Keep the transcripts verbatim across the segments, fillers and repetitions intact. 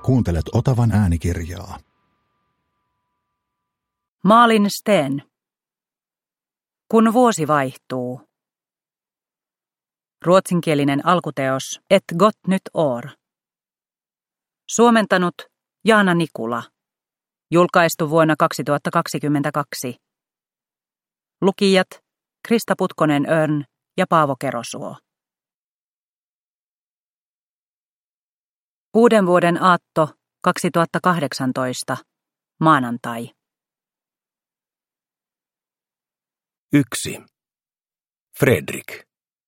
Kuuntelet Otavan äänikirjaa. Malin Sten. Kun vuosi vaihtuu. Ruotsinkielinen alkuteos Et gott nytt år. Suomentanut Jaana Nikula. Julkaistu vuonna kaksituhattakaksikymmentäkaksi. Lukijat Krista Putkonen-Örn ja Paavo Kerosuo. Uuden vuoden aatto kaksituhattakahdeksantoista. Maanantai. Yksi. Fredrik.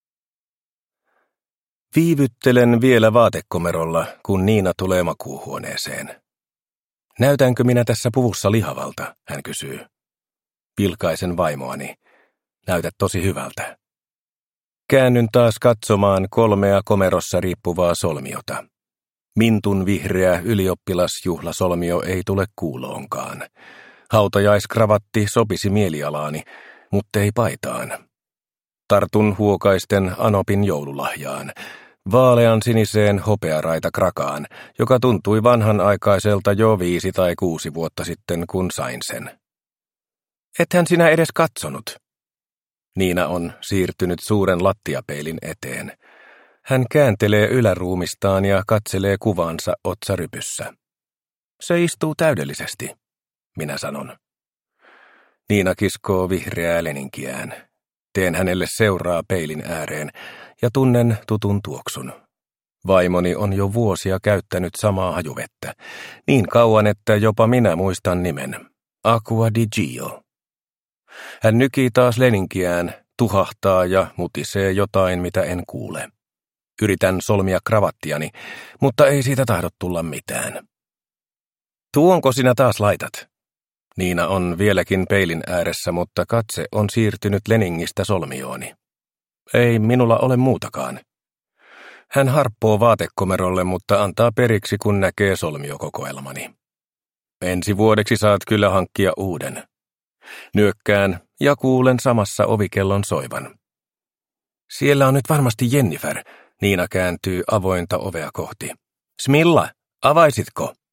Viivyttelen vielä vaatekomerolla, kun Niina tulee makuuhuoneeseen. Näytänkö minä tässä puvussa lihavalta, hän kysyy. Pilkaisen vaimoani. Näytät tosi hyvältä. Käännyn taas katsomaan kolmea komerossa riippuvaa solmiota. Mintun vihreä ylioppilasjuhlasolmio ei tule kuuloonkaan. Hautajaiskravaatti sopisi mielialaani, mutta ei paitaan. Tartun huokaisten Anopin joululahjaan, vaalean siniseen hopearaita krakaan, joka tuntui vanhanaikaiselta jo viisi tai kuusi vuotta sitten, kun sain sen. Ethän sinä edes katsonut. Niina on siirtynyt suuren lattiapeilin eteen. Hän kääntelee yläruumistaan ja katselee kuvaansa otsarypyssä. Se istuu täydellisesti, minä sanon. Niina kiskoo vihreää leninkiään. Teen hänelle seuraa peilin ääreen ja tunnen tutun tuoksun. Vaimoni on jo vuosia käyttänyt samaa hajuvettä, niin kauan, että jopa minä muistan nimen. Acqua di Gio. Hän nykii taas leninkiään, tuhahtaa ja mutisee jotain, mitä en kuule. Yritän solmia kravattiani, mutta ei siitä tahdo tulla mitään. Tuonko sinä taas laitat? Niina on vieläkin peilin ääressä, mutta katse on siirtynyt leningistä solmiooni. Ei minulla ole muutakaan. Hän harppoo vaatekomerolle, mutta antaa periksi, kun näkee solmiokokoelmani. Ensi vuodeksi saat kyllä hankkia uuden. Nyökkään ja kuulen samassa ovikellon soivan. Siellä on nyt varmasti Jennifer. Niina kääntyy avointa ovea kohti. Smilla, avaisitko?